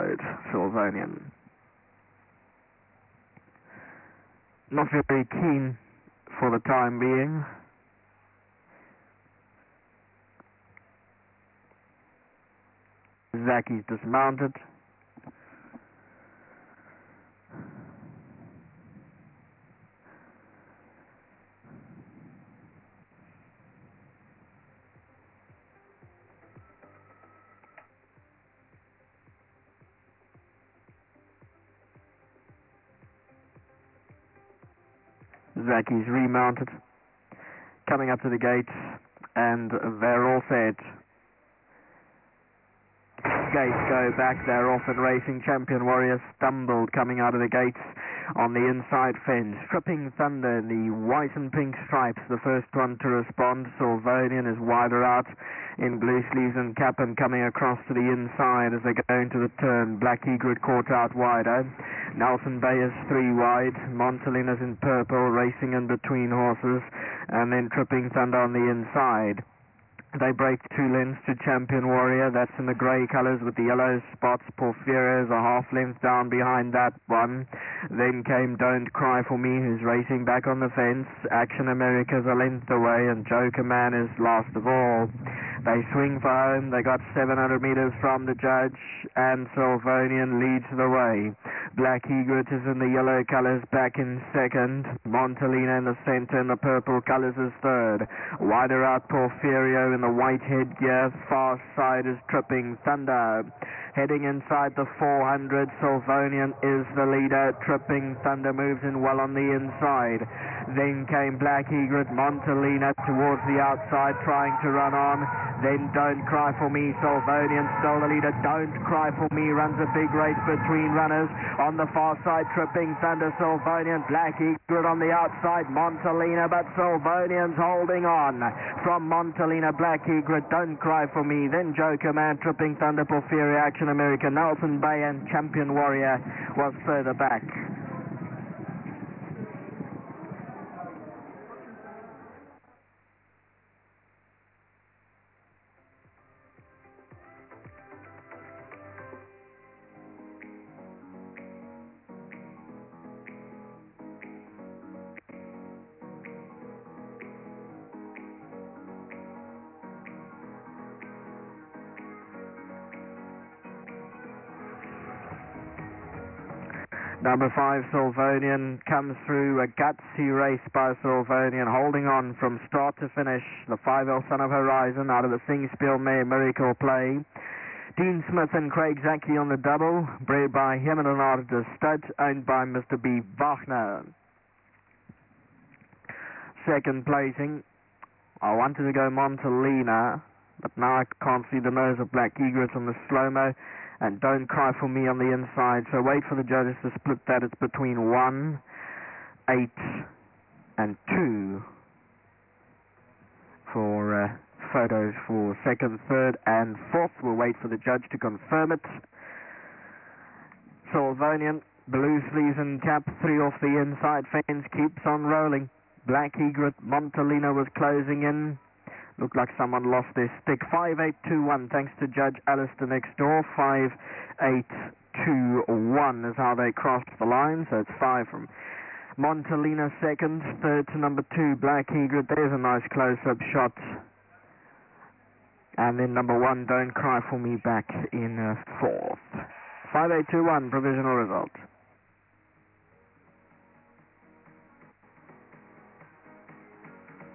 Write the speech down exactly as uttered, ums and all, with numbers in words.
followed Sylvanian. Not very keen for the time being. Zaki's dismounted. Zaki's remounted, coming up to the gates, and they're all set. Gates go back, they're off and racing. Champion Warrior stumbled coming out of the gates on the inside fence. Tripping Thunder in the white and pink stripes, the first one to respond. Sylvanian is wider out in blue sleeves and cap and coming across to the inside as they go into the turn. Black Egret caught out wider. Nelson Bay is three wide. Montalina's in purple, racing in between horses, and then Tripping Thunder on the inside. They break two lengths to Champion Warrior. That's in the grey colours with the yellow spots. Porphyria is a half length down behind that one. Then came Don't Cry For Me, who's racing back on the fence. Action America's a length away, and Joker Man is last of all. They swing for home. They got seven hundred metres from the judge, and Sylvanian leads the way. Black Egret is in the yellow colours back in second. Montalina in the centre in the purple colours is third. Wider out Porphyrio in the white headgear. Far side is Tripping Thunder. Heading inside the four hundred, Sylvanian is the leader. Tripping Thunder moves in well on the inside. Then came Black Egret, Montalina towards the outside trying to run on. Then Don't Cry For Me, Sylvanian still the leader. Don't Cry For Me runs a big race between runners. On the far side, Tripping Thunder, Sylvanian. Black Egret on the outside, Montalina, but Sylvanian's holding on. From Montalina, Black Egret, Don't Cry For Me, then Joker Man, Tripping Thunder, Porphyria, Action America, Nelson Bay, and Champion Warrior was further back. Number five, Sylvanian, comes through. A gutsy race by Sylvanian, holding on from start to finish. The five L Son of Horizon out of the Singspiel Mare Miracle Play. Dean Smith and Craig Zaki on the double, bred by him and Leonardo de Stud, owned by Mister B. Wagner. Second placing, I wanted to go Montalina, but now I can't see the nose of Black Egret on the slow-mo. And Don't Cry For Me on the inside. So wait for the judges to split that. It's between one, eight, and two for uh, photos for second, third, and fourth. We'll wait for the judge to confirm it. Sylvanian, blue sleeves and cap, three off the inside fence, keeps on rolling. Black Egret, Montalina was closing in. Looked like someone lost their stick. five eight two one, thanks to Judge Alistair next door. five eight two one is how they crossed the line. So it's five from Montalina second, third to number two, Black Egret. There's a nice close-up shot. And then number one, Don't Cry For Me, back in uh, fourth. five eight two one, provisional result.